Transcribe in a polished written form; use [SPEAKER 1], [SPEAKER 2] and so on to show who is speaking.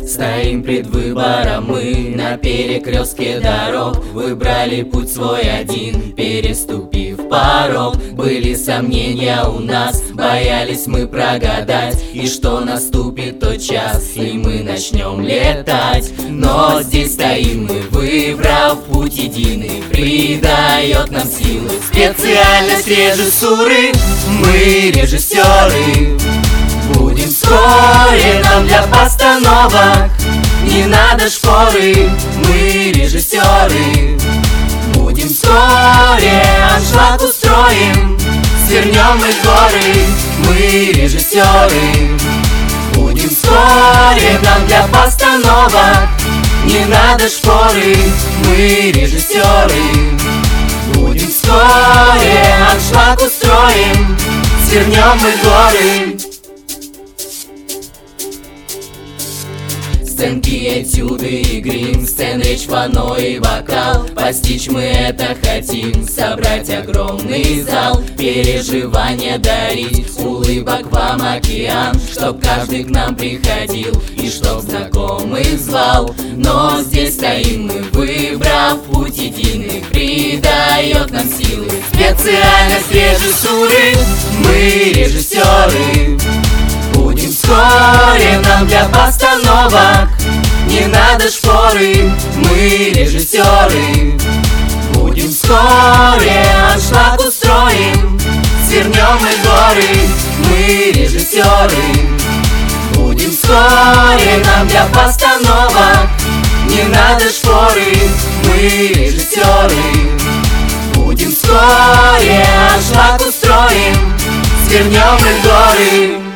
[SPEAKER 1] Стоим пред выбором мы на перекрестке дорог. Выбрали путь свой один, переступив порог. Были сомнения у нас, боялись мы прогадать, и что наступит тот час, и мы начнем летать. Но здесь стоим мы, выбрав путь единый, придает нам силы специальность режиссуры. Мы режиссеры, будем вскоре нам для постановок не надо шпоры. Мы режиссеры, будем вскоре аншлаг устроим, свернем мы горы. Мы режиссеры, будем вскоре нам для постановок не надо шпоры. Мы режиссеры, будем вскоре аншлаг устроим, свернем мы горы. Сценки, этюды и грим, сцен, речь, фано и вокал. Постичь мы это хотим, собрать огромный зал, переживания дарить, улыбок вам океан, чтоб каждый к нам приходил и чтоб знакомых звал. Но здесь стоим мы, выбрав путь единый, придает нам силы специальность режиссуры. Мы режиссеры, будем вскоре нам для постановок не надо шпоры. Мы режиссеры, будем вскоре аншлаг устроим, свернем мы горы. Мы режиссеры, будем вскоре нам для постановок не надо шпоры. Мы режиссеры, будем вскоре аншлаг устроим, свернем мы горы.